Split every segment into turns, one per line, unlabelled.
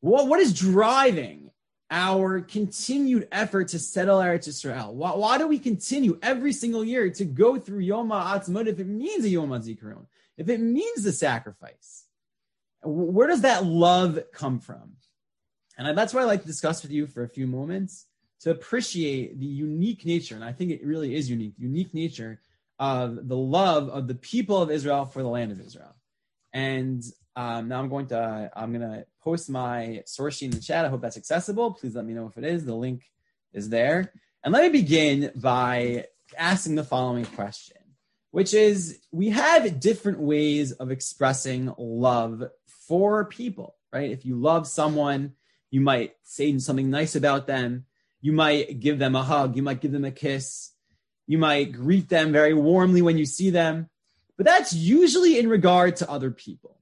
What is driving our continued effort to settle Eretz Yisrael? Why do we continue every single year to go through Yom HaAtzmaut if it means a Yom HaZikaron, if it means the sacrifice? Where does that love come from? And that's what I like to discuss with you for a few moments, to appreciate the unique nature, and I think it really is unique nature of the love of the people of Israel for the land of Israel. And now I'm going to post my source sheet in the chat. I hope that's accessible. Please let me know if it is. The link is there. And let me begin by asking the following question, which is, we have different ways of expressing love for people, right? If you love someone, you might say something nice about them. You might give them a hug. You might give them a kiss. You might greet them very warmly when you see them. But that's usually in regard to other people.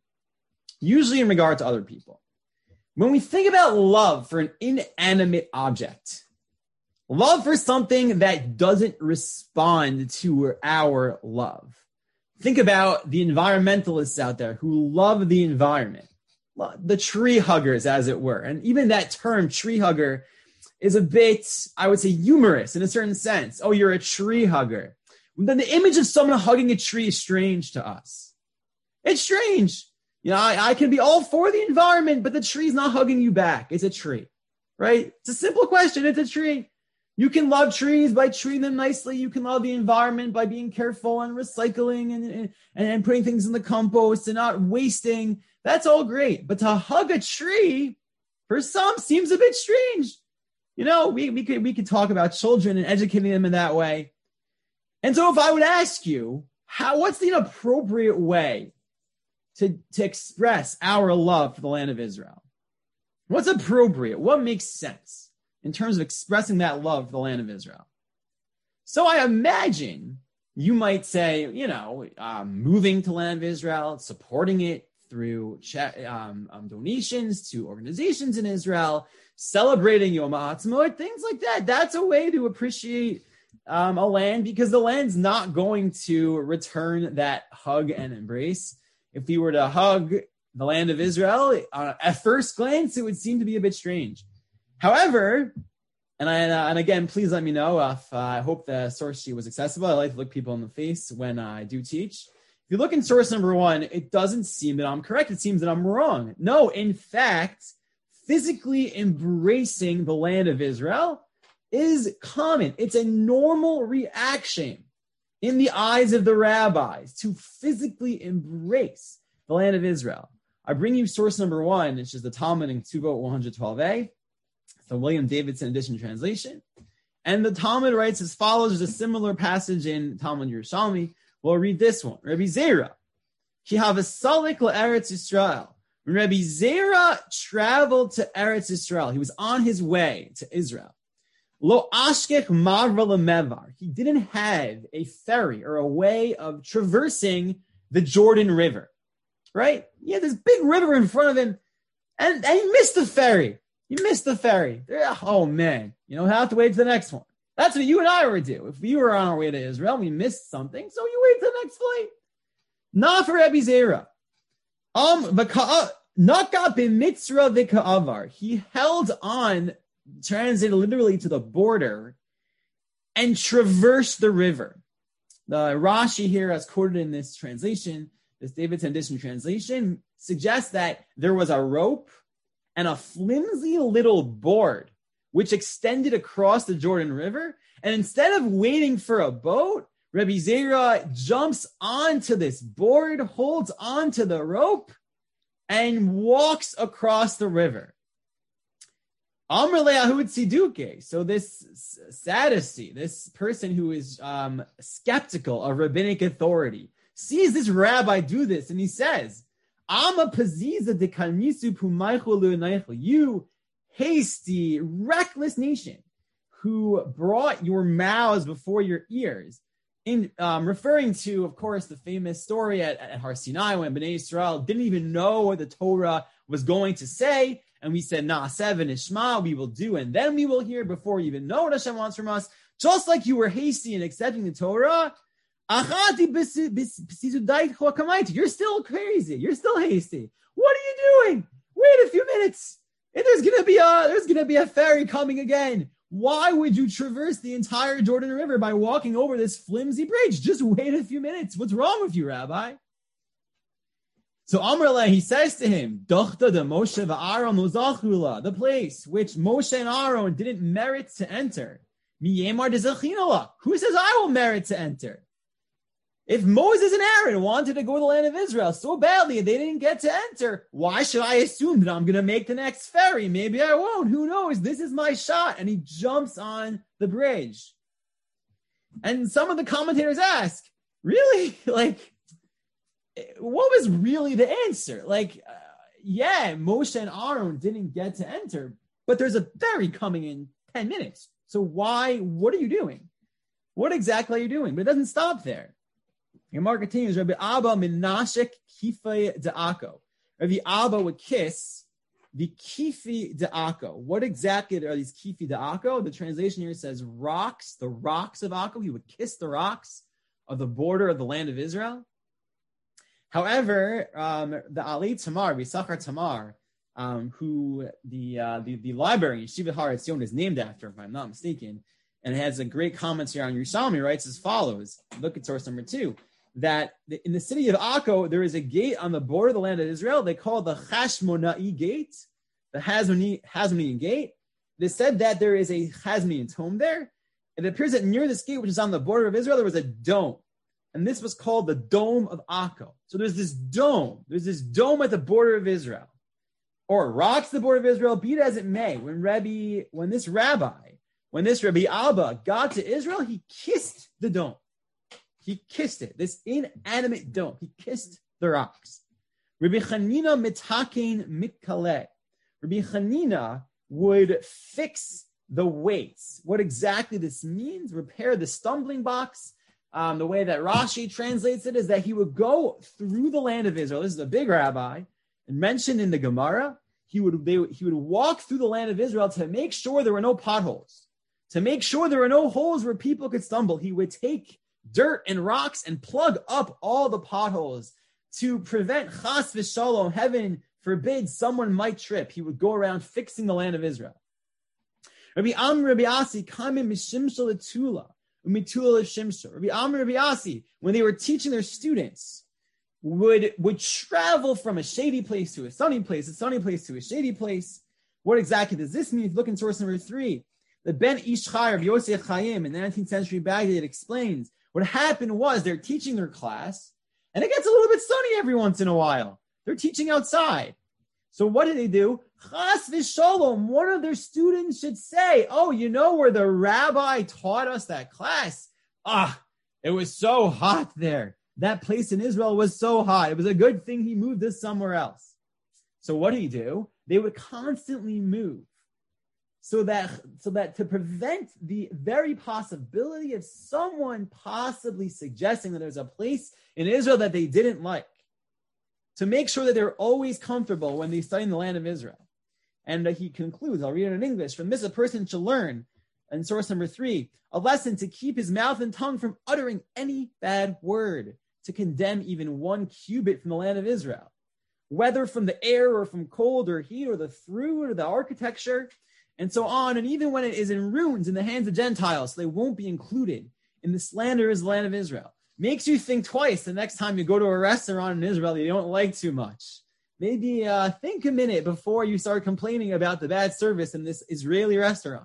When we think about love for an inanimate object, love for something that doesn't respond to our love. Think about the environmentalists out there who love the environment, the tree huggers, as it were. And even that term, tree hugger, is a bit, I would say, humorous in a certain sense. Oh, you're a tree hugger. Then the image of someone hugging a tree is strange to us. It's strange. You know, I can be all for the environment, but the tree's not hugging you back. It's a tree, right? It's a simple question. It's a tree. You can love trees by treating them nicely. You can love the environment by being careful and recycling and putting things in the compost and not wasting. That's all great. But to hug a tree, for some, seems a bit strange. You know, we could talk about children and educating them in that way. And so if I would ask you, what's the appropriate way to express our love for the land of Israel? What's appropriate? What makes sense in terms of expressing that love for the land of Israel? So I imagine you might say, moving to the land of Israel, supporting it through donations to organizations in Israel, celebrating Yom HaAtzmaut, things like that. That's a way to appreciate a land, because the land's not going to return that hug and embrace. If we were to hug the land of Israel, at first glance, it would seem to be a bit strange. However, and again, please let me know if I hope the source sheet was accessible. I like to look people in the face when I do teach. If you look in source number 1, it doesn't seem that I'm correct. It seems that I'm wrong. No, in fact, physically embracing the land of Israel is common. It's a normal reaction in the eyes of the rabbis to physically embrace the land of Israel. I bring you source number 1, which is the Talmud in Ketubot 112a, the William Davidson edition translation. And the Talmud writes as follows. There's a similar passage in Talmud Yerushalmi. We'll read this one. Rabbi Zera, ki havasalik la'eretz Yisrael. When Rabbi Zera traveled to Eretz Yisrael, he was on his way to Israel. Lo ashkech marva lemevar. He didn't have a ferry or a way of traversing the Jordan River, right? He had this big river in front of him, and he missed the ferry. Oh, man. Have to wait for the next one. That's what you and I would do. If we were on our way to Israel, we missed something, so you wait till the next flight. Not for Rabbi Zera. Naka b'mitzra v'ka'avar. He held on, translated literally to the border, and traversed the river. The Rashi here, as quoted in this translation, this Davidson edition translation, suggests that there was a rope and a flimsy little board which extended across the Jordan River. And instead of waiting for a boat, Rabbi Zera jumps onto this board, holds onto the rope, and walks across the river. Amr le'ahud siduke. So this Sadducee, this person who is skeptical of rabbinic authority, sees this rabbi do this, and he says, "Ama paziza de kalmisu pumaychu lu'neichu." You hasty, reckless nation who brought your mouths before your ears. In referring to, of course, the famous story at Har Sinai when Bnei Israel didn't even know what the Torah was going to say. And we said, Na'aseh v'nishma, we will do, and then we will hear before we even know what Hashem wants from us. Just like you were hasty in accepting the Torah, you're still crazy. You're still hasty. What are you doing? Wait a few minutes. going to be a ferry coming again. Why would you traverse the entire Jordan River by walking over this flimsy bridge? Just wait a few minutes. What's wrong with you, Rabbi? So Amrullah, he says to him, Dochta de Moshe va'Aaron uzachula, the place which Moshe and Aaron didn't merit to enter. Miyemar de zachinala. Who says I will merit to enter? If Moses and Aaron wanted to go to the land of Israel so badly and they didn't get to enter, why should I assume that I'm going to make the next ferry? Maybe I won't. Who knows? This is my shot. And he jumps on the bridge. And some of the commentators ask, really? Like, what was really the answer? Like, yeah, Moshe and Aaron didn't get to enter, but there's a ferry coming in 10 minutes. So what are you doing? What exactly are you doing? But it doesn't stop there. Gemara continues, Rabbi Abba minashek kifei de'ako. Rabbi Abba would kiss the kifi de'ako. What exactly are these kifi de'ako? The translation here says rocks, the rocks of Akko. He would kiss the rocks of the border of the land of Israel. However, the Ali Tamar, Yisachar Tamar, who the library in Yeshiva Har Etzion is named after, if I'm not mistaken, and has a great commentary on Yerushalmi, writes as follows. Look at source number 2. That in the city of Akko, there is a gate on the border of the land of Israel. They call it the Chashmonai gate, the Hasmonean gate. They said that there is a Hasmonean tomb there. It appears that near this gate, which is on the border of Israel, there was a dome. And this was called the Dome of Akko. So there's this dome. There's this dome at the border of Israel. Or rocks the border of Israel, be it as it may. When this Rabbi Abba got to Israel, he kissed the dome. He kissed it, this inanimate dome. He kissed the rocks. Rabbi Chanina mitakein mitkale. Rabbi Chanina would fix the weights. What exactly this means, repair the stumbling blocks. The way that Rashi translates it is that he would go through the land of Israel. This is a big rabbi, and mentioned in the Gemara, he would walk through the land of Israel to make sure there were no potholes, to make sure there were no holes where people could stumble. He would take dirt and rocks and plug up all the potholes to prevent chas v'shalom, heaven forbid, someone might trip. He would go around fixing the land of Israel. Rabbi Amr Rabbi Asi kamim mishimshal etula umitula shimshal. Rabbi Amr Rabbi Asi, when they were teaching their students, would travel from a shady place to a sunny place, a sunny place to a shady place. What exactly does this mean? If you look in source number 3, the Ben Ish Chai of Yosef Chaim in the 19th century Baghdad explains what happened was they're teaching their class, and it gets a little bit sunny every once in a while. They're teaching outside. So what did they do? Chas v'sholom, one of their students should say, oh, you know where the rabbi taught us that class? It was so hot there. That place in Israel was so hot. It was a good thing he moved us somewhere else. So what did he do? They would constantly move. So that to prevent the very possibility of someone possibly suggesting that there's a place in Israel that they didn't like, to make sure that they're always comfortable when they study in the land of Israel. And he concludes, I'll read it in English, from this a person should learn, in source number 3, a lesson to keep his mouth and tongue from uttering any bad word, to condemn even 1 cubit from the land of Israel, whether from the air or from cold or heat or the fruit or the architecture, and so on, and even when it is in ruins in the hands of Gentiles, they won't be included in the slanderous land of Israel. Makes you think twice the next time you go to a restaurant in Israel that you don't like too much. Maybe think a minute before you start complaining about the bad service in this Israeli restaurant.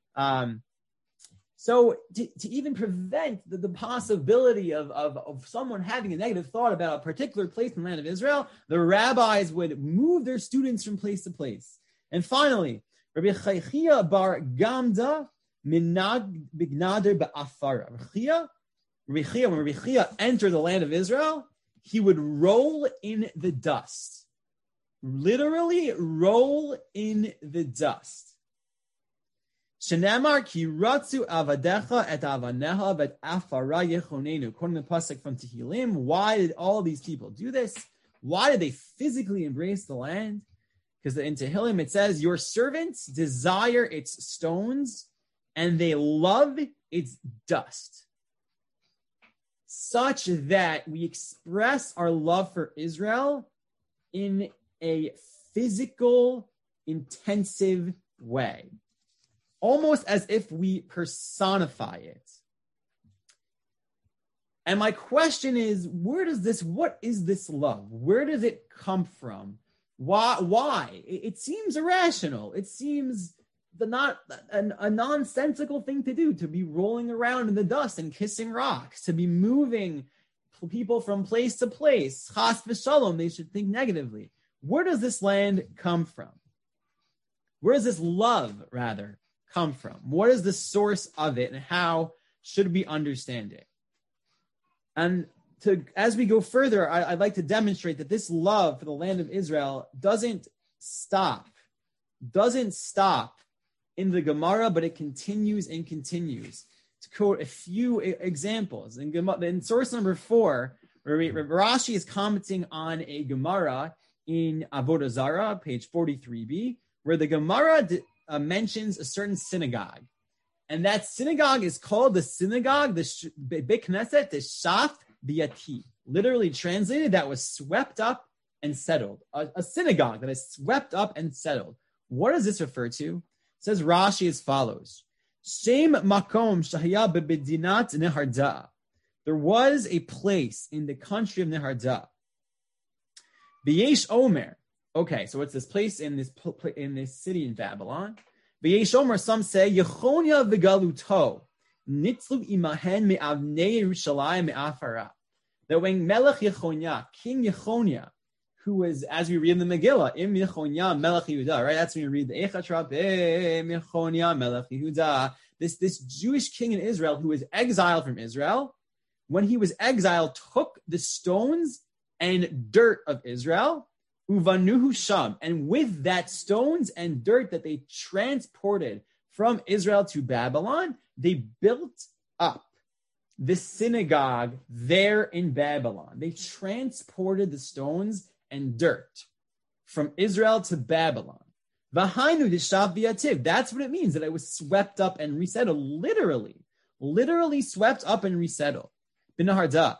So to even prevent the possibility of someone having a negative thought about a particular place in the land of Israel, the rabbis would move their students from place to place. And finally, Rabbi Chaychia bar Gamda minag bignader ba'afara. When Rabbi Chaychia entered the land of Israel, he would roll in the dust. Literally roll in the dust. Shenamar ki ratzu avadecha et avaneha vet afara yechonenu. Quoting the pasuk from Tehillim, why did all these people do this? Why did they physically embrace the land? Because in Tehillim it says, your servants desire its stones and they love its dust. Such that we express our love for Israel in a physical, intensive way, almost as if we personify it. And my question is, what is this love? Where does it come from? Why? It seems irrational. It seems a nonsensical thing to do, to be rolling around in the dust and kissing rocks, to be moving people from place to place. Chas v'shalom, they should think negatively. Where does this land come from? Where does this love, rather, come from? What is the source of it, and how should we understand it? And as we go further, I'd like to demonstrate that this love for the land of Israel doesn't stop in the Gemara, but it continues and continues. To quote a few examples, in source number 4, Rashi is commenting on a Gemara in Avodah Zarah, page 43b, where the Gemara mentions a certain synagogue. And that synagogue is called the synagogue, the Beit Knesset, the Shaf B'Yati. Literally translated, that was swept up and settled. A synagogue that is swept up and settled. What does this refer to? It says Rashi as follows. Shem makom shahaya bebedinat Neharda. There was a place in the country of Neharda. B'yesh Omer. Okay, so it's this place in this city in Babylon. B'yesh Omer, some say, Yechonia v'galuto, nitzlu imahen me'avnei Yerushalayim me'afara. That when Melech Yechonia, King Yechonia, who was, as we read in the Megillah, Im Yechonia Melech Yehuda, right? That's when we read the Echat Im Yechonia Melech Yehuda. This Jewish king in Israel who was exiled from Israel, when he was exiled, took the stones and dirt of Israel, Uvanuhu Sham, and with that stones and dirt that they transported from Israel to Babylon, they built up the synagogue there in Babylon. They transported the stones and dirt from Israel to Babylon. Vahainu d'shav v'yativ. That's what it means, that it was swept up and resettled. Literally swept up and resettled. B'naharda.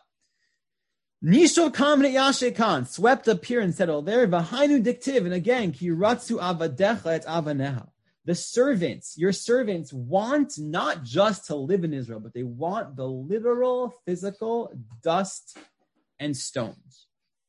Nisho kamne yashekan, swept up here and settled there. Vahainu diktiv, and again, ki ratzu avadecha et avaneha. The servants, your servants, want not just to live in Israel, but they want the literal, physical dust and stones.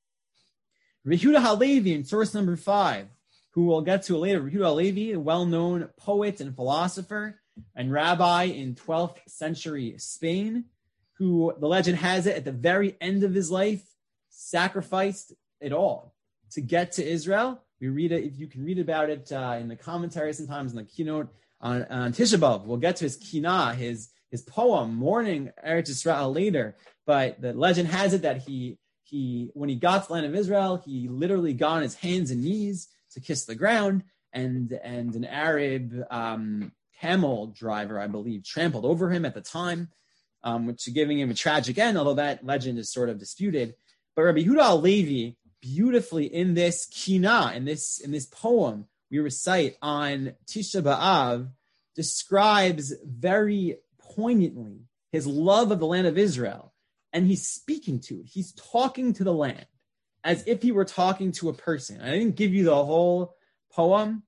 Rehuda Halevi in source number 5, who we'll get to later. Rehuda Halevi, a well-known poet and philosopher and rabbi in 12th century Spain, who, the legend has it, at the very end of his life, sacrificed it all to get to Israel. We read it, if you can read about it in the commentary sometimes in the keynote on Tisha B'Av. We'll get to his kinah, his poem, mourning Eretz Yisrael later. But the legend has it that he when he got to the land of Israel, he literally got on his hands and knees to kiss the ground, and an Arab camel driver, I believe, trampled over him at the time, which giving him a tragic end, although that legend is sort of disputed. But Rabbi Yehuda Halevi, beautifully in this kinah, in this poem we recite on Tisha B'Av, describes very poignantly his love of the land of Israel. And he's speaking to it. He's talking to the land as if he were talking to a person. I didn't give you the whole poem.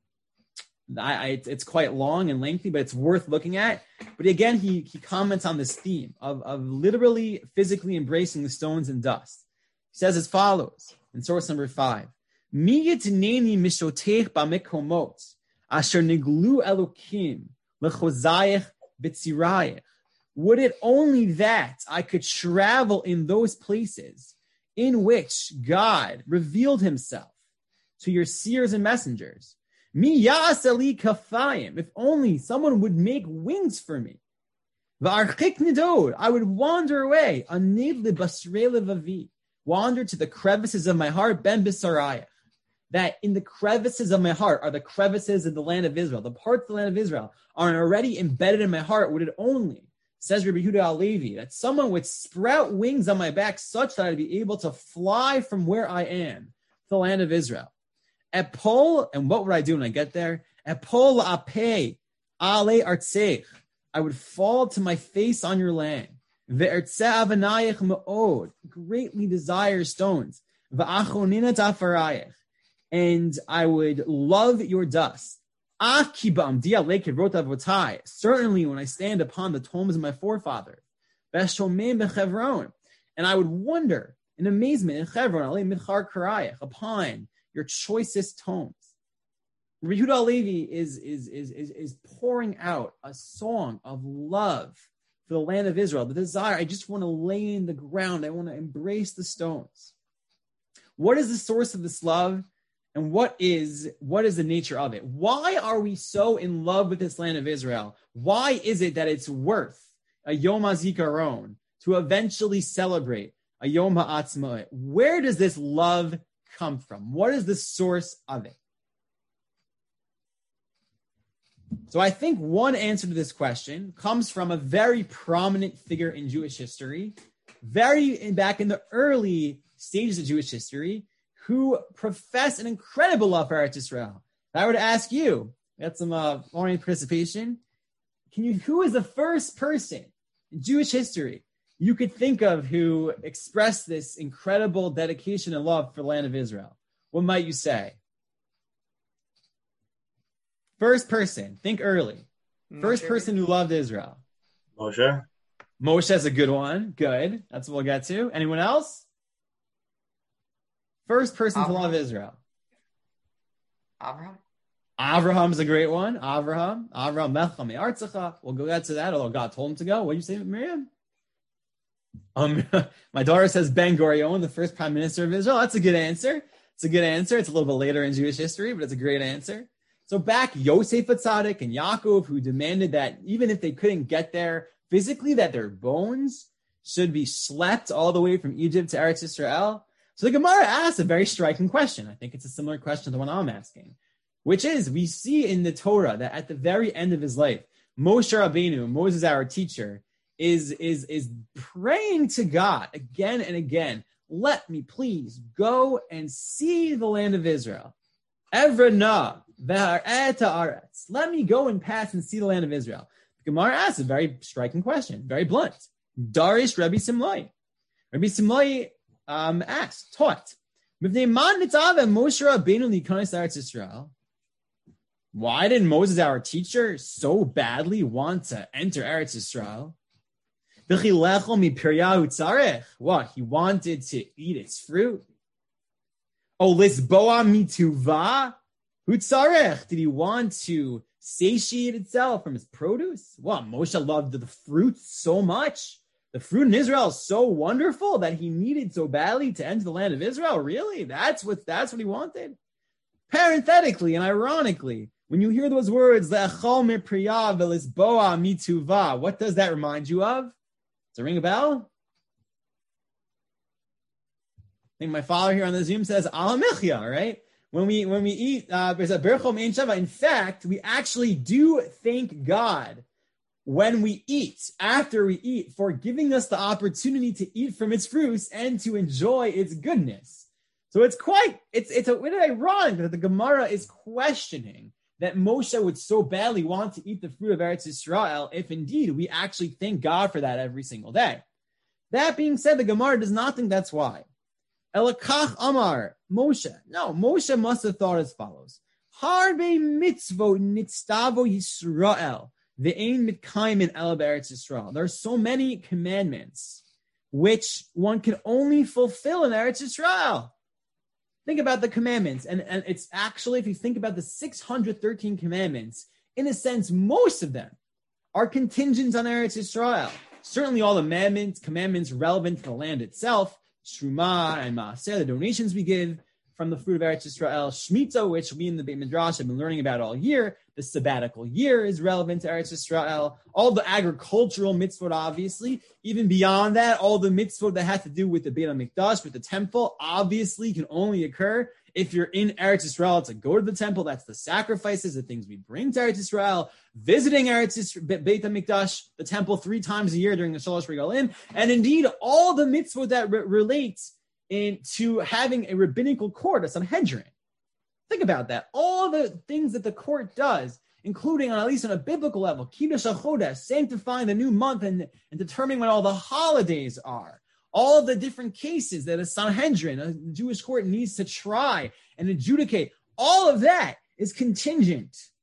It's quite long and lengthy, but it's worth looking at. But again, he comments on this theme of literally, physically embracing the stones and dust. He says as follows in source number 5. Mi yitneni mishotech b'mekomot asher niglu elokim lechozayich b'tzirayich. Would it only that I could travel in those places in which God revealed himself to your seers and messengers. Mi ya'asali kafayim. If only someone would make wings for me. V'archik nidod. I would wander away. Anid libasrei levavi. Wander to the crevices of my heart, ben bisarayach. That in the crevices of my heart are the crevices of the land of Israel. The parts of the land of Israel are already embedded in my heart. Would it only, says Rabbi Yehuda Halevi, that someone would sprout wings on my back such that I'd be able to fly from where I am to the land of Israel. Epol, and what would I do when I get there? Epol la'apeh ale artseich. I would fall to my face on your land. Ve'ertzeh avanayich me'od. Greatly desire stones. Ve'achonina tafarayich. And I would love your dust. Certainly when I stand upon the tombs of my forefathers, and I would wonder in amazement in Hebron, upon your choicest tomes. Rabbi Yehuda Halevi is pouring out a song of love for the land of Israel. The desire, I just want to lay in the ground. I want to embrace the stones. What is the source of this love? And what is the nature of it? Why are we so in love with this land of Israel? Why is it that it's worth a Yom HaZikaron to eventually celebrate a Yom HaAtzmaut? Where does this love come from? What is the source of it? So I think one answer to this question comes from a very prominent figure in Jewish history, back in the early stages of Jewish history, who profess an incredible love for Eretz Israel. If I were to ask you, got some morning participation, who is the first person in Jewish history you could think of who expressed this incredible dedication and love for the land of Israel? What might you say? First person, think early. First person who loved Israel.
Moshe.
Moshe is a good one. Good. That's what we'll get to. Anyone else? First person to love Israel. Avraham is a great one. Avraham Melcha Me'artzecha. We'll go get to that, although God told him to go. What did you say, Miriam? My daughter says Ben Gurion, the first prime minister of Israel. That's a good answer. It's a good answer. It's a little bit later in Jewish history, but it's a great answer. So back Yosef Atzadik and Yaakov, who demanded that even if they couldn't get there physically, that their bones should be schlepped all the way from Egypt to Eretz Israel. So the Gemara asks a very striking question. I think it's a similar question to the one I'm asking, which is, we see in the Torah that at the very end of his life, Moshe Rabbeinu, Moses, our teacher, is praying to God again and again, let me please go and see the land of Israel. Evrana v'ha'eta aretz. Let me go and pass and see the land of Israel. The Gemara asks a very striking question, very blunt. Darish Rabbi Simlai. Rabbi Simlai taught, why did Moses, our teacher, so badly want to enter Eretz Israel? What? He wanted to eat its fruit. Oh, lisboa mituva hutzarech. Did he want to satiate itself from his produce? What? Moshe loved the fruit so much. The fruit in Israel is so wonderful that he needed so badly to enter the land of Israel. Really? That's what he wanted. Parenthetically and ironically, when you hear those words, le'achol mipriya ve'lisboa mituva, what does that remind you of? Does it ring a bell? I think my father here on the Zoom says al michya, right? When we eat, there's a berchom ein shava. In fact, we actually do thank God when we eat, after we eat, for giving us the opportunity to eat from its fruits and to enjoy its goodness. So it's a bit ironic that the Gemara is questioning that Moshe would so badly want to eat the fruit of Eretz Israel if indeed we actually thank God for that every single day. That being said, the Gemara does not think that's why. Elakach Amar, Moshe. No, Moshe must have thought as follows. Harbe mitzvot nitztavo Yisrael. Ve'ein mitkayim el be'eretz Yisrael. There are so many commandments which one can only fulfill in Eretz Yisrael. Think about the commandments, and it's actually, if you think about the 613 commandments, in a sense, most of them are contingent on Eretz Yisrael. Certainly all the commandments relevant to the land itself, Truma and Maaser, the donations we give from the fruit of Eretz Yisrael, Shemitah, which we in the Beit Midrash have been learning about all year. The sabbatical year is relevant to Eretz Yisrael. All the agricultural mitzvot, obviously. Even beyond that, all the mitzvot that have to do with the Beit HaMikdash, with the temple, obviously can only occur if you're in Eretz Yisrael to go to the temple. That's the sacrifices, the things we bring to Eretz Yisrael. Visiting Beit HaMikdash, the temple 3 times a year during the Shalosh Regalim. And indeed, all the mitzvot that relates into having a rabbinical court, a Sanhedrin. Think about that. All the things that the court does, including at least on a biblical level, Kiddush HaChodesh, sanctifying the new month and determining when all the holidays are. All the different cases that a Sanhedrin, a Jewish court, needs to try and adjudicate. All of that is contingent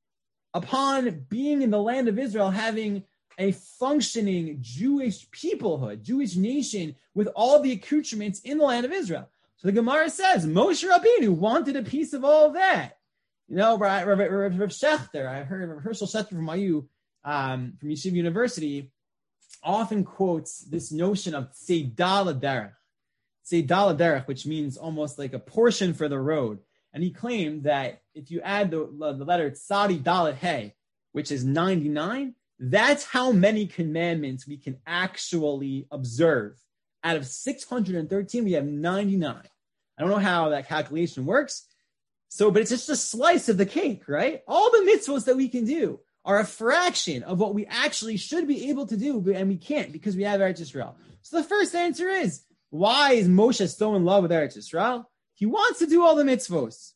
upon being in the land of Israel, having a functioning Jewish peoplehood, Jewish nation with all the accoutrements in the land of Israel. So the Gemara says Moshe Rabbeinu wanted a piece of all of that. You know, Rav Shechter, I heard Rav Hershel Shechter from IU, from Yeshiva University, often quotes this notion of Tzeidah L'derech, which means almost like a portion for the road. And he claimed that if you add the letter Tzadi Dalet Hey, which is 99, that's how many commandments we can actually observe. Out of 613, we have 99. I don't know how that calculation works. So, but it's just a slice of the cake, right? All the mitzvahs that we can do are a fraction of what we actually should be able to do, and we can't because we have Eretz Yisrael. So the first answer is, why is Moshe so in love with Eretz Yisrael? He wants to do all the mitzvos.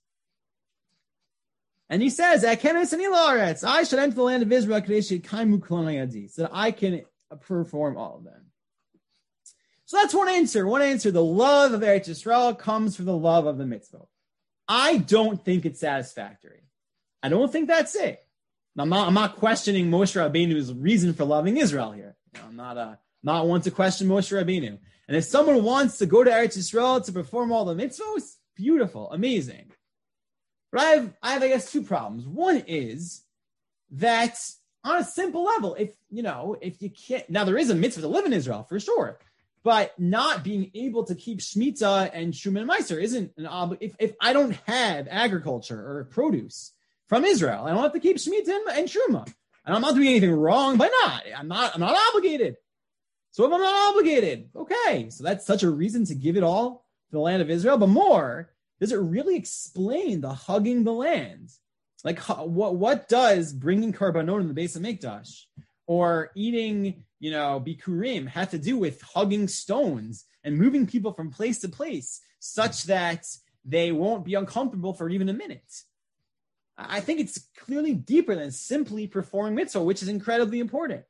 And he says, I should enter the land of Israel so that I can perform all of them. So that's one answer. One answer, the love of Eretz Yisrael comes from the love of the mitzvah. I don't think it's satisfactory. I don't think that's it. I'm not questioning Moshe Rabbeinu's reason for loving Israel here. I'm not one to question Moshe Rabbeinu. And if someone wants to go to Eretz Yisrael to perform all the mitzvahs, beautiful, amazing. But I have, I guess, two problems. One is that on a simple level, if you can't, now there is a mitzvah to live in Israel for sure, but not being able to keep Shemitah and Shuma and Meiser isn't an obligation. If I don't have agriculture or produce from Israel, I don't have to keep Shemitah and Shuma. And I'm not doing anything wrong by not. I'm not obligated. So if I'm not obligated, okay. So that's such a reason to give it all to the land of Israel. But more, does it really explain the hugging the land? Like what does bringing Karbanot in the base of Mikdash or eating, Bikurim have to do with hugging stones and moving people from place to place such that they won't be uncomfortable for even a minute? I think it's clearly deeper than simply performing mitzvah, which is incredibly important.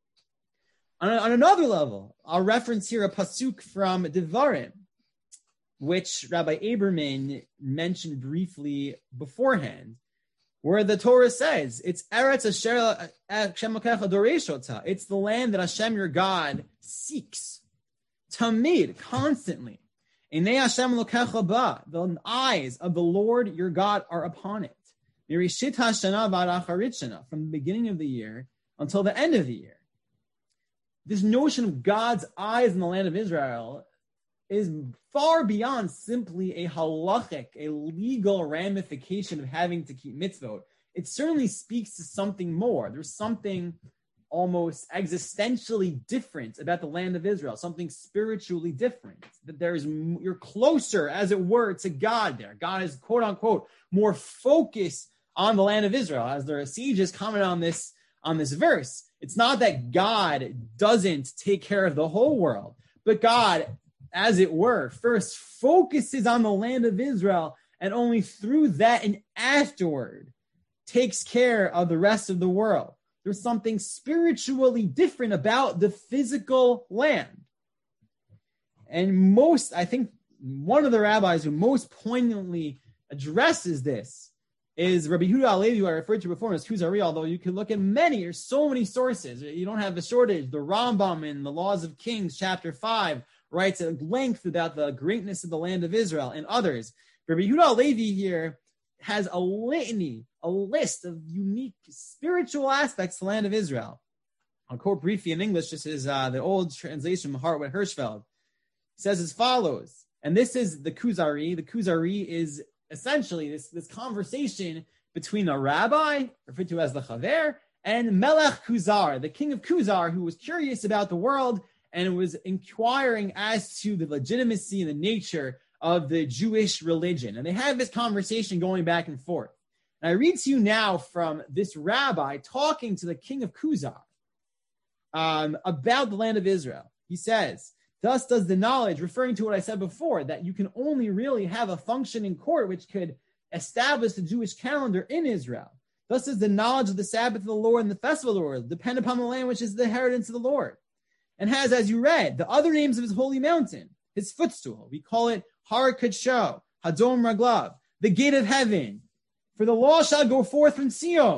On another level, I'll reference here a pasuk from Devarim, which Rabbi Aberman mentioned briefly beforehand, where the Torah says, it's Eretz Asher Hashem Elokecha Doresh Ota. It's the land that Hashem your God seeks. Tamid, constantly. Enei Hashem Elokecha ba. The eyes of the Lord your God are upon it. Mirishit Hashana v'ad acharit shana. From the beginning of the year until the end of the year. This notion of God's eyes in the land of Israel is far beyond simply a halachic, a legal ramification of having to keep mitzvot. It certainly speaks to something more. There's something almost existentially different about the land of Israel, something spiritually different. That you're closer, as it were, to God there. God is, quote unquote, more focused on the land of Israel. As the sages comment on this verse, it's not that God doesn't take care of the whole world, but God, as it were, first focuses on the land of Israel and only through that and afterward takes care of the rest of the world. There's something spiritually different about the physical land. And I think one of the rabbis who most poignantly addresses this is Rabbi Yehuda Halevi, who I referred to before as Kuzari, although you can look at there's so many sources. You don't have a shortage. The Rambam in the Laws of Kings, chapter 5, writes at length about the greatness of the land of Israel and others. Rabbi Yehuda Halevi here has a list of unique spiritual aspects of the land of Israel. I'll quote briefly in English. This is the old translation from Hartwig Hirschfeld. It says as follows, and this is the Kuzari. The Kuzari is essentially this conversation between a rabbi, referred to as the Chaver, and Melech Kuzar, the king of Kuzar, who was curious about the world and was inquiring as to the legitimacy and the nature of the Jewish religion. And they have this conversation going back and forth. And I read to you now from this rabbi talking to the king of Kuzar about the land of Israel. He says, thus does the knowledge, referring to what I said before, that you can only really have a functioning court which could establish the Jewish calendar in Israel. Thus does the knowledge of the Sabbath of the Lord and the festival of the Lord depend upon the land which is the inheritance of the Lord. And has, as you read, the other names of his holy mountain, his footstool. We call it Har Kadsho, Hadom Raglav, the gate of heaven. For the law shall go forth from Sion.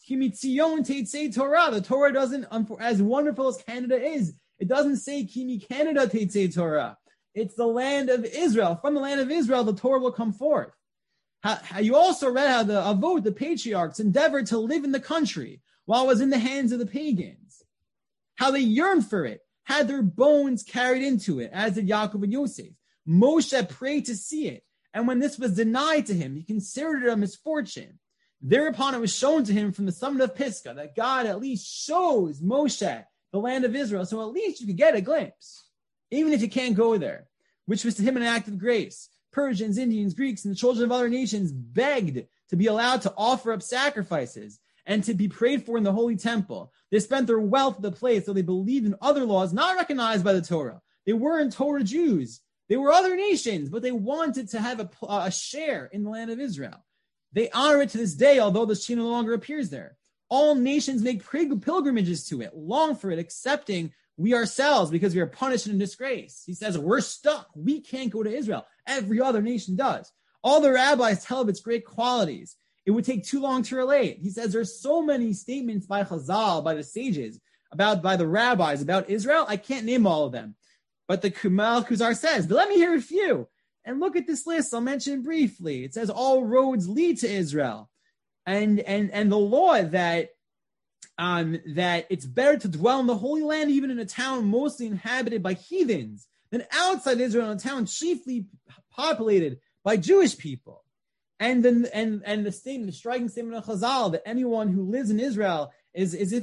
Kimi Tzion Teitzei Torah. The Torah doesn't, as wonderful as Canada is, it doesn't say Kimi Canada Teitzei Torah. It's the land of Israel. From the land of Israel, the Torah will come forth. How you also read how the Avot, the patriarchs, endeavored to live in the country while it was in the hands of the pagans. How they yearned for it, had their bones carried into it, as did Yaakov and Yosef. Moshe prayed to see it, and when this was denied to him, he considered it a misfortune. Thereupon it was shown to him from the summit of Pisgah that God at least shows Moshe the land of Israel, so at least you could get a glimpse, even if you can't go there, which was to him an act of grace. Persians, Indians, Greeks, and the children of other nations begged to be allowed to offer up sacrifices and to be prayed for in the holy temple. They spent their wealth at the place, so they believed in other laws not recognized by the Torah. They weren't Torah Jews. They were other nations, but they wanted to have a share in the land of Israel. They honor it to this day, although the Shekhinah no longer appears there. All nations make pilgrimages to it, long for it, excepting we ourselves, because we are punished and in disgrace. He says, we're stuck. We can't go to Israel. Every other nation does. All the rabbis tell of its great qualities. It would take too long to relate. He says there's so many statements by Chazal, by the sages, by the rabbis about Israel. I can't name all of them. But the Kumal Kuzar says, but let me hear a few. And look at this list. I'll mention it briefly. It says all roads lead to Israel. And the law that it's better to dwell in the Holy Land, even in a town mostly inhabited by heathens, than outside Israel in a town chiefly populated by Jewish people. And then the statement, the striking statement of Chazal, that anyone who lives in Israel is if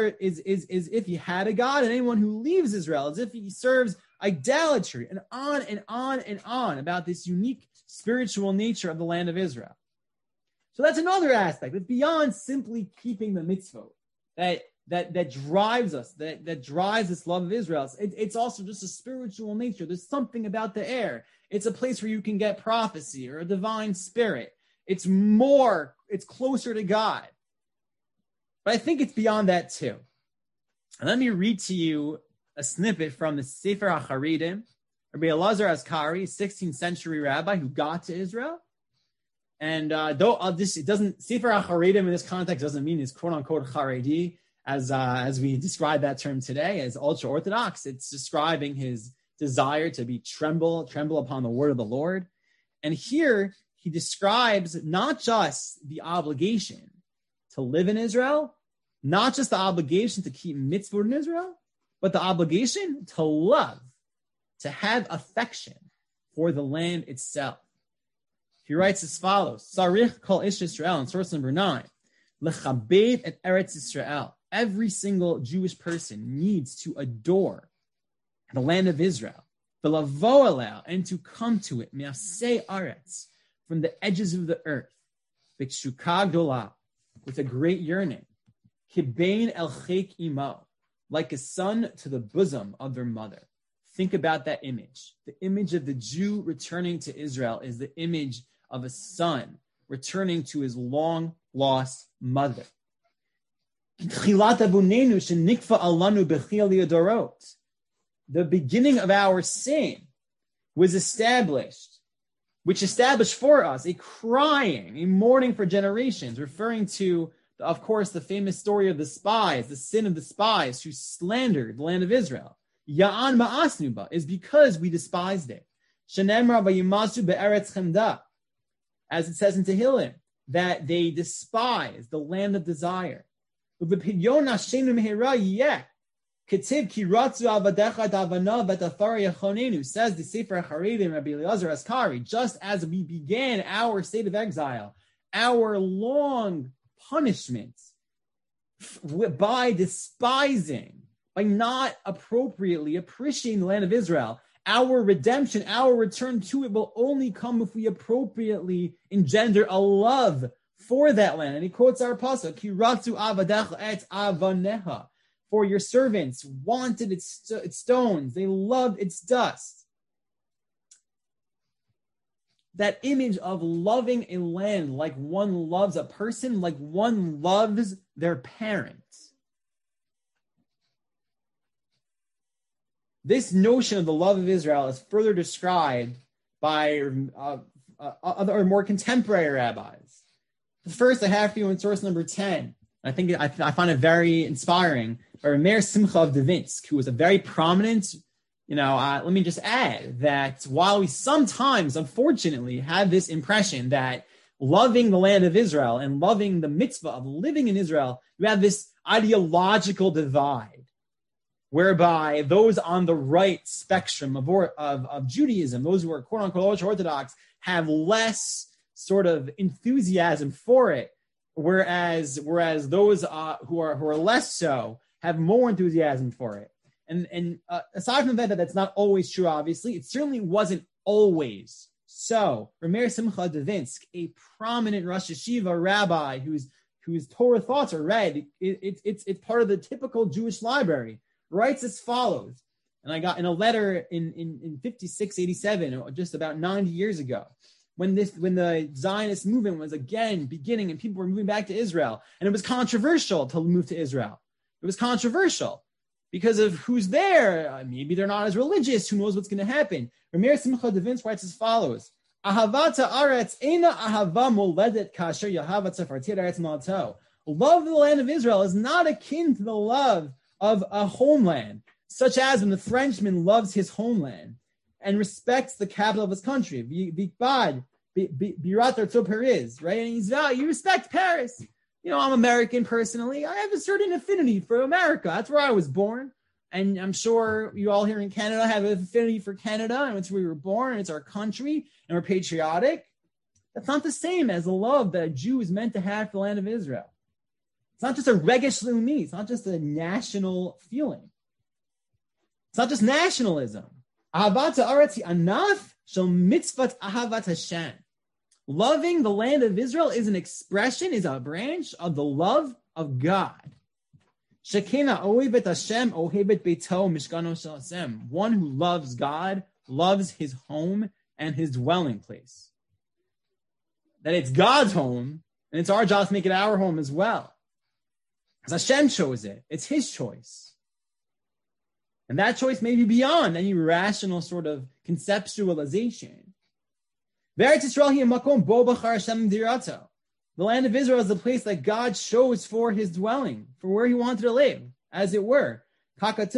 he had a God, and anyone who leaves Israel is if he serves idolatry, and on and on and on about this unique spiritual nature of the land of Israel. So that's another aspect. It's beyond simply keeping the mitzvot that drives us, that drives this love of Israel. It's also just a spiritual nature. There's something about the air. It's a place where you can get prophecy or a divine spirit. It's closer to God. But I think it's beyond that too. And let me read to you a snippet from the Sefer HaCharedim, Rabbi Elazar Azkari, 16th century rabbi who got to Israel. And it doesn't, Sefer HaCharedim in this context doesn't mean it's quote unquote Haredi, as we describe that term today as ultra orthodox. It's describing his desire to be tremble upon the word of the Lord. And here he describes not just the obligation to live in Israel, not just the obligation to keep mitzvot in Israel, but the obligation to love, to have affection for the land itself. He writes as follows: Sarich kol ish Yisrael, in source number 9, lechabed et Eretz Yisrael. Every single Jewish person needs to adore the land of Israel, v'lavo alel, and to come to it, me'asei aretz, from the edges of the earth, b'tshuka gdola, with a great yearning, kibein el chek imo, like a son to the bosom of their mother. Think about that image. The image of the Jew returning to Israel is the image of a son returning to his long-lost mother. The beginning of our sin was established for us a crying, a mourning for generations, referring to, of course, the famous story of the spies, the sin of the spies who slandered the land of Israel. Ya'an ma'asnuba is because we despised it. Shenemra v'yimasu be'eretz chemda, as it says in Tehillim, that they despise the land of desire. V'pidyon hashenu mehira yeh, ketib ki ratzu avadecha davana v'tafar yachonenu, says the Sefer HaCharedim, Rabbi Elazar Azkari, just as we began our state of exile, our long punishment by despising, by not appropriately appreciating the land of Israel, our redemption, our return to it will only come if we appropriately engender a love for that land. And he quotes our pasuk, Ki ratzu avadecha et avaneha, for your servants wanted its stones, they loved its dust. That image of loving a land like one loves a person, like one loves their parents. This notion of the love of Israel is further described by other more contemporary rabbis. The first I have for you in source number 10 I think I find it very inspiring by Meir Simcha of Dvinsk, who was a very prominent, let me just add that while we sometimes, unfortunately, have this impression that loving the land of Israel and loving the mitzvah of living in Israel, you have this ideological divide, whereby those on the right spectrum of Judaism, those who are quote unquote ultra-Orthodox, have less sort of enthusiasm for it, whereas those who are less so have more enthusiasm for it. And aside from that's not always true. Obviously, it certainly wasn't always so. Rameir Simcha Dvinsk, a prominent Rosh Yeshiva rabbi whose Torah thoughts are read, it's part of the typical Jewish library, writes as follows. And I got in a letter in 5687, just about 90 years ago, when the Zionist movement was again beginning and people were moving back to Israel, and it was controversial to move to Israel. It was controversial because of who's there. Maybe they're not as religious. Who knows what's going to happen? Rameir Simcha Dvinsk writes as follows: Ahavata aretz eina ahava moledet kasher yahavat sefartir aretz malato. Love of the land of Israel is not akin to the love of a homeland, such as when the Frenchman loves his homeland and respects the capital of his country. Birat Arto Paris, right? And you respect Paris. I'm American personally. I have a certain affinity for America. That's where I was born. And I'm sure you all here in Canada have an affinity for Canada, and it's where we were born, and it's our country, and we're patriotic. That's not the same as the love that a Jew is meant to have for the land of Israel. It's not just a regesh leumi. It's not just a national feeling. It's not just nationalism. Ahavat haaretz anaf shel mitzvat ahavat Hashem. Loving the land of Israel is an expression, is a branch of the love of God. Shekina ohevet Hashem ohevet beito mishkano shel Hashem. One who loves God loves his home and his dwelling place. That it's God's home, and it's our job to make it our home as well. Because Hashem chose it. It's his choice. And that choice may be beyond any rational sort of conceptualization. The land of Israel is the place that God chose for his dwelling, for where he wanted to live, as it were. As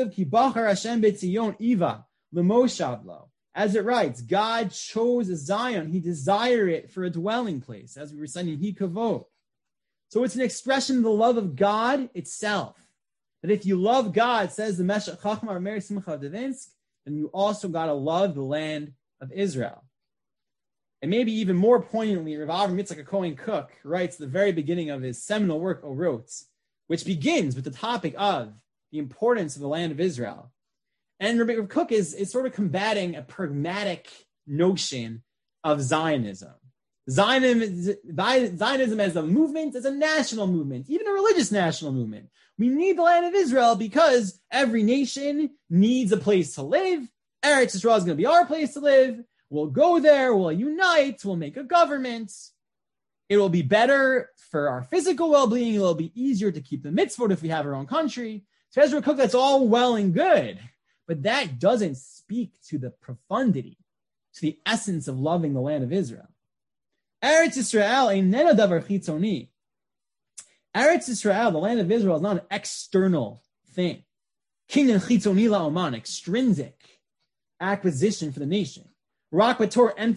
it writes, God chose Zion. He desired it for a dwelling place, as we were saying in Hikavot. So it's an expression of the love of God itself. That if you love God, says the Meshech Chachma Rameir Simcha Dvinsk, then you also got to love the land of Israel. And maybe even more poignantly, Rav Avram Yitzchak Cohen Cook writes the very beginning of his seminal work, Orot, which begins with the topic of the importance of the land of Israel. And Rav Cook is sort of combating a pragmatic notion of Zionism. Zionism as a movement, as a national movement, even a religious national movement. We need the land of Israel because every nation needs a place to live. Eretz Yisrael is going to be our place to live. We'll go there, we'll unite, we'll make a government. It will be better for our physical well-being. It will be easier to keep the mitzvot if we have our own country. So Ezra Cook, that's all well and good. But that doesn't speak to the profundity, to the essence of loving the land of Israel. Eretz Yisrael einena davar chitzoni. Eretz Yisrael, the land of Israel, is not an external thing. Kinyan chitzoni la'oman, extrinsic acquisition for the nation. It's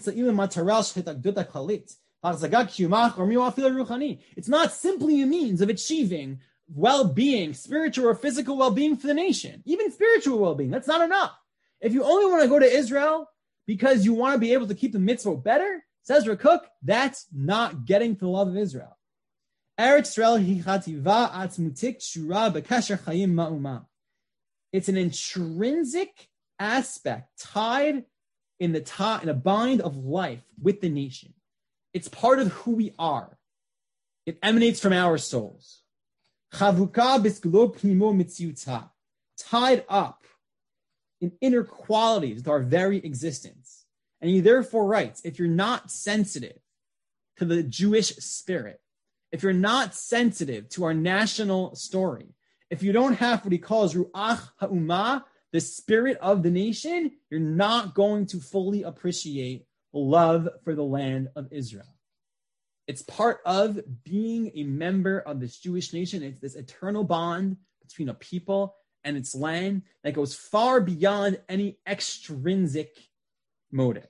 not simply a means of achieving well-being, spiritual or physical well-being for the nation. Even spiritual well-being, that's not enough. If you only want to go to Israel because you want to be able to keep the mitzvot better, says Rav Kook, that's not getting to the love of Israel. It's an intrinsic aspect tied in a bind of life with the nation. It's part of who we are. It emanates from our souls. Tied up in inner qualities with our very existence. And he therefore writes, if you're not sensitive to the Jewish spirit, if you're not sensitive to our national story, if you don't have what he calls Ruach Ha'umah, the spirit of the nation, you're not going to fully appreciate love for the land of Israel. It's part of being a member of this Jewish nation. It's this eternal bond between a people and its land that goes far beyond any extrinsic motive.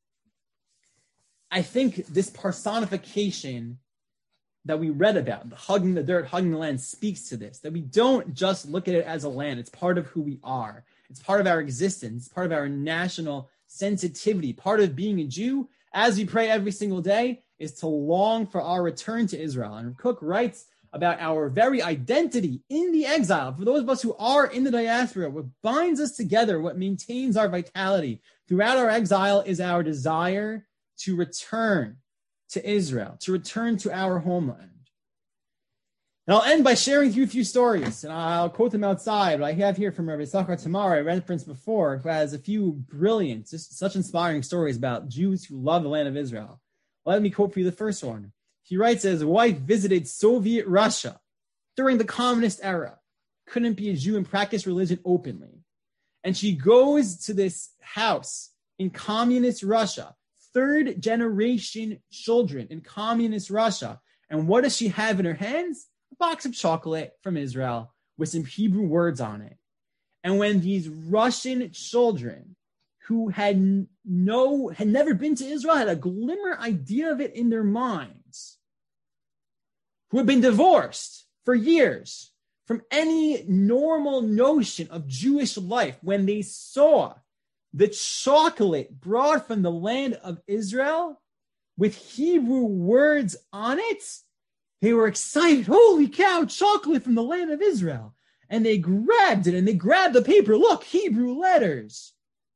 I think this personification that we read about, the hugging the dirt, hugging the land, speaks to this, that we don't just look at it as a land. It's part of who we are. It's part of our existence. It's part of our national sensitivity. Part of being a Jew, as we pray every single day, is to long for our return to Israel. And Kook writes about our very identity in the exile. For those of us who are in the diaspora, what binds us together, what maintains our vitality throughout our exile is our desire to return to Israel, to return to our homeland. And I'll end by sharing with you a few stories, and I'll quote them outside, but I have here from Rabbi Issachar Tamar, I referenced before, who has a few brilliant, just such inspiring stories about Jews who love the land of Israel. Let me quote for you the first one. He writes that his wife visited Soviet Russia during the communist era, couldn't be a Jew and practice religion openly. And she goes to this house in communist Russia, third generation children in communist Russia. And what does she have in her hands? A box of chocolate from Israel with some Hebrew words on it. And when these Russian children who had never been to Israel, had a glimmer idea of it in their minds, who had been divorced for years from any normal notion of Jewish life, when they saw the chocolate brought from the land of Israel with Hebrew words on it, they were excited. Holy cow, chocolate from the land of Israel. And they grabbed it, and they grabbed the paper. Look, Hebrew letters.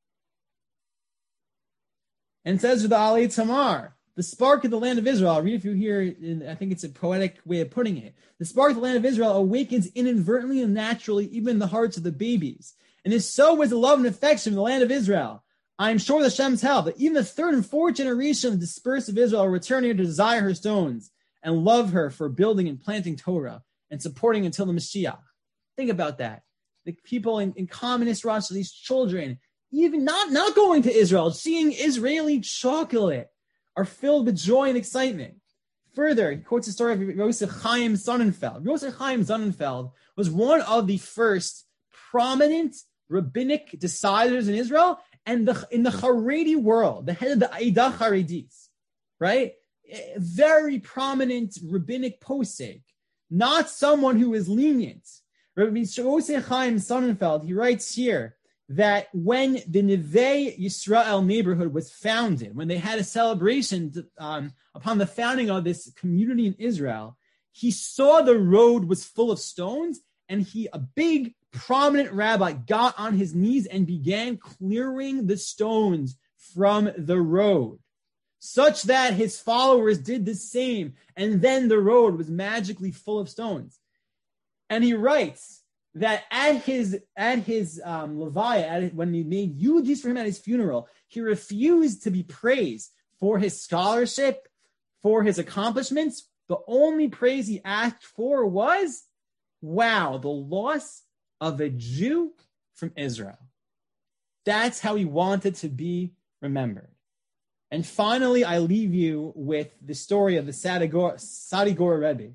And it says with the Alei Tamar, the spark of the land of Israel, I'll read it for you here, I think it's a poetic way of putting it. The spark of the land of Israel awakens inadvertently and naturally even in the hearts of the babies. And is so with the love and affection of the land of Israel. I am sure with Hashem's help that even the third and fourth generation of the dispersed of Israel will return here to desire her stones and love her for building and planting Torah and supporting until the Mashiach. Think about that. The people in communist Russia, these children, even not going to Israel, seeing Israeli chocolate, are filled with joy and excitement. Further, he quotes the story of Yosef Chaim Sonnenfeld. Yosef Chaim Sonnenfeld was one of the first prominent rabbinic deciders in Israel and in the Haredi world, the head of the Eidah Haredis, right? A very prominent rabbinic posek, not someone who is lenient. Rabbi Yosef Chaim Sonnenfeld, he writes here that when the Neve Yisrael neighborhood was founded, when they had a celebration upon the founding of this community in Israel, he saw the road was full of stones, and a big prominent rabbi got on his knees and began clearing the stones from the road, such that his followers did the same, and then the road was magically full of stones. And he writes that at his levaya, when he made eulogies for him at his funeral, he refused to be praised for his scholarship, for his accomplishments. The only praise he asked for was, wow, the loss of a Jew from Israel. That's how he wanted to be remembered. And finally, I leave you with the story of the Sadi Gora Rebbe,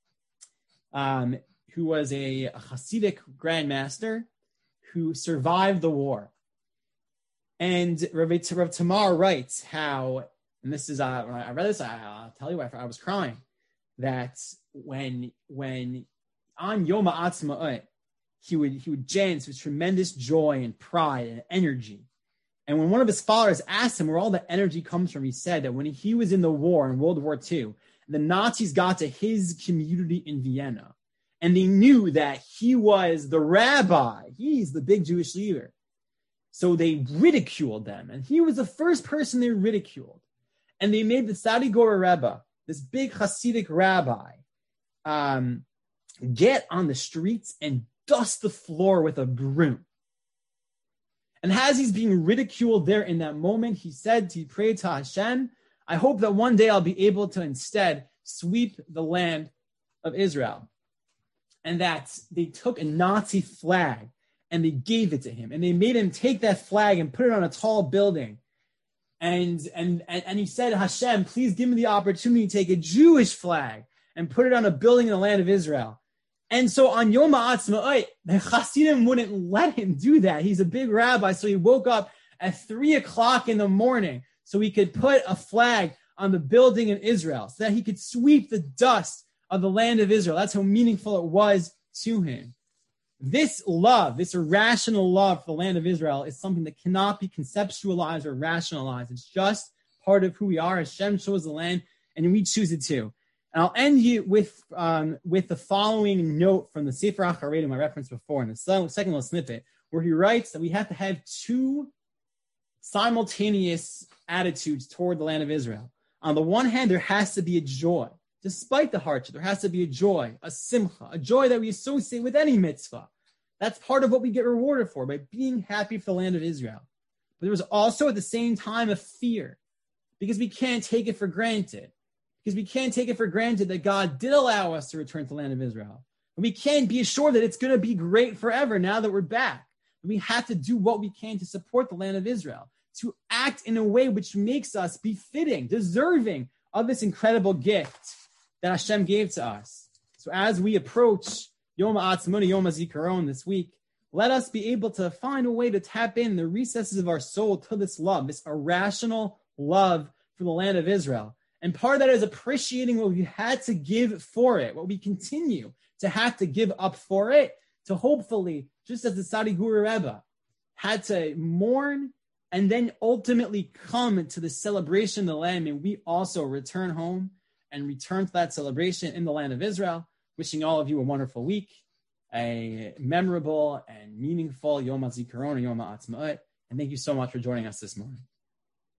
who was a Hasidic grandmaster who survived the war. And Rav Tamar writes how, and this is, when I read this, I'll tell you, I was crying, that when on Yom HaAtzmaut, he would dance with tremendous joy and pride and energy. And when one of his followers asked him where all the energy comes from, he said that when he was in the war, in World War II, the Nazis got to his community in Vienna, and they knew that he was the rabbi. He's the big Jewish leader. So they ridiculed them, and he was the first person they ridiculed. And they made the Sadi Gora Rebbe, this big Hasidic rabbi, get on the streets and dust the floor with a broom. And as he's being ridiculed there in that moment, he prayed to Hashem, I hope that one day I'll be able to instead sweep the land of Israel. And that they took a Nazi flag and they gave it to him. And they made him take that flag and put it on a tall building. And he said, Hashem, please give me the opportunity to take a Jewish flag and put it on a building in the land of Israel. And so on Yom HaAtzmaut, the Hasidim wouldn't let him do that. He's a big rabbi, so he woke up at 3:00 in the morning so he could put a flag on the building in Israel, so that he could sweep the dust of the land of Israel. That's how meaningful it was to him. This love, this irrational love for the land of Israel is something that cannot be conceptualized or rationalized. It's just part of who we are. Hashem chose the land, and we choose it too. And I'll end you with the following note from the Sefer HaCharedim I referenced before in the second little snippet, where he writes that we have to have two simultaneous attitudes toward the land of Israel. On the one hand, there has to be a joy. Despite the hardship, there has to be a joy, a simcha, a joy that we associate with any mitzvah. That's part of what we get rewarded for, by being happy for the land of Israel. But there was also at the same time a fear, because we can't take it for granted. Because we can't take it for granted that God did allow us to return to the land of Israel. And we can't be assured that it's going to be great forever now that we're back. And we have to do what we can to support the land of Israel, to act in a way which makes us befitting, deserving of this incredible gift that Hashem gave to us. So as we approach Yom HaAtzmaut, Yom HaZikaron this week, let us be able to find a way to tap in the recesses of our soul to this love, this irrational love for the land of Israel. And part of that is appreciating what we had to give for it, what we continue to have to give up for it, to hopefully, just as the Sadi Guru Rebbe had to mourn and then ultimately come to the celebration of the land, and we also return home and return to that celebration in the land of Israel. Wishing all of you a wonderful week, a memorable and meaningful Yom HaZikaron, Yom HaAtzmaut, and thank you so much for joining us this morning.